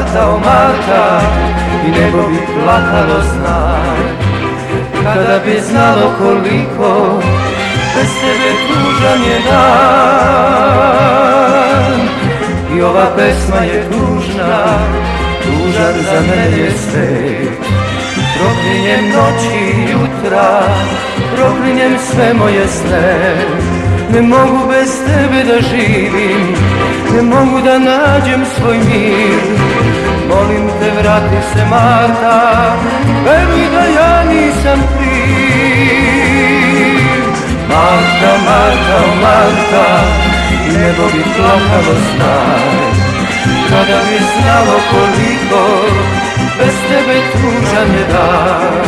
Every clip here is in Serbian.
Marta, o Marta, i nebo bi plakalo znaj. Kada bi znalo koliko bez tebe tužan je dan. I ova pesma je tužna, tužan za mene je svet. Proklinjem noći i jutra, proklinjem sve moje sne. Ne mogu bez tebe da živim, ne mogu da nađem svoj mir. Molim te, vrati se Marta, veruj da ja nisam kriv. Marta, Marta, o Marta, i nebo bi plakalo znaj. Kada bi znalo koliko bez tebe tužan je dan.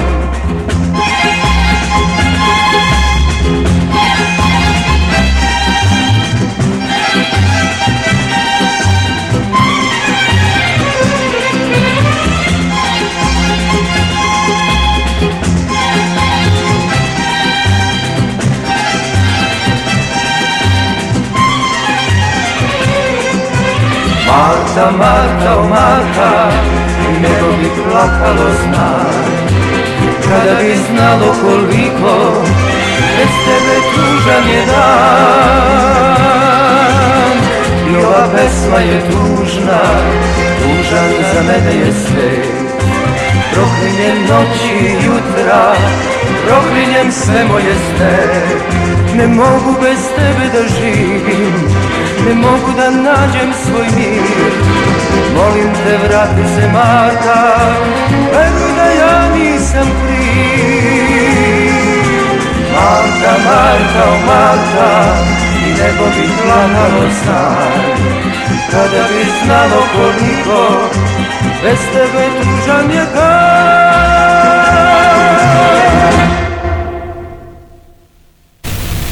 Marta, Marta, o Marta, i nebo bi plakalo znaj. Kada bi znalo koliko bez tebe tužan je dan. I ova pesma je tužna, tužan za mene je svet. Proklinjem noći i jutra, proklinjem sve moje sne. Ne mogu bez tebe da živim, ne mogu da nađem svoj mir. Molim te, vrati se Marta, veruj da ja nisam kriv. Marta, Marta, o Marta, i nebo bi plakalo znaj. Kada bi znalo koliko bez tebe tužan je dan.